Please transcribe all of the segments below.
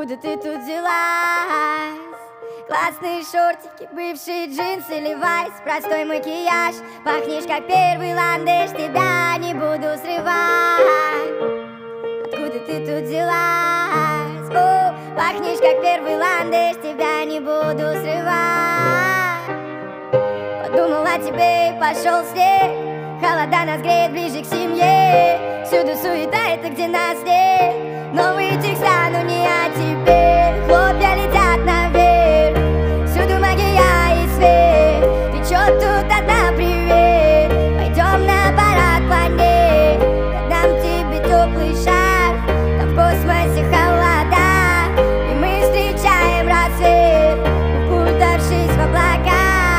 Откуда ты тут взялась? Классные шортики, бывшие джинсы, левайс, простой макияж. Пахнешь как первый ландыш, тебя не буду срывать. Откуда ты тут взялась? О, пахнешь как первый ландыш, тебя не буду срывать. Подумала тебе и пошел снег. Холода нас греет ближе к семье. Всюду суета, это где нас нет. Новые текста, но не о тебе. Хлопья летят наверх. Всюду магия и свет. Ты чё тут одна, привет? Пойдем на парад планет. Я дам тебе теплый шар. Там в космосе холода, и мы встречаем рассвет, укутавшись в облака.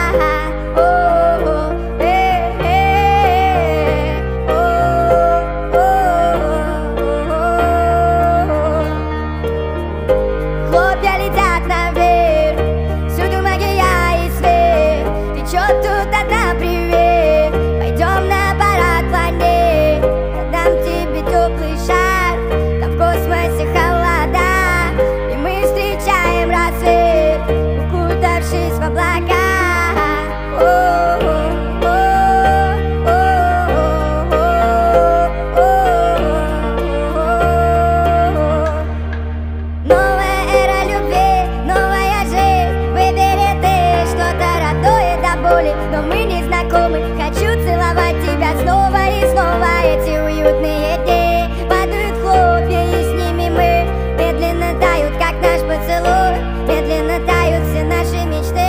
Хлопья летят наверх, всюду магия и свет. Ты чё тут одна, привет? Пойдем на парад планет. Я дам тебе теплый шар. Там в космосе холода, и мы встречаем рассвет, укутавшись в облака. Но мы не знакомы. Хочу целовать тебя снова и снова. Эти уютные дни падают хлопья, и с ними мы медленно тают, как наш поцелуй. Медленно тают все наши мечты.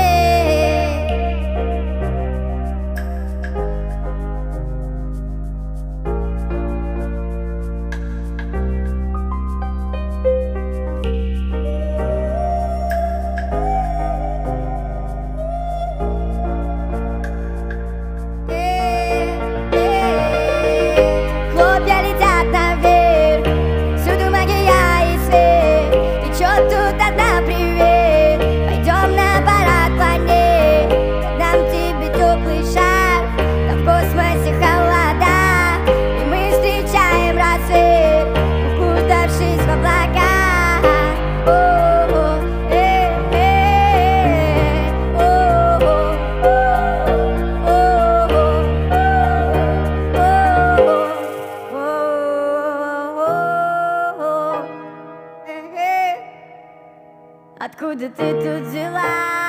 Тут одна, привет. Пойдем на парад планет. Я дам тебе теплый шар. Там в космосе холода, и мы встречаем рассвет, укутавшись в облака. Откуда ты тут взялась?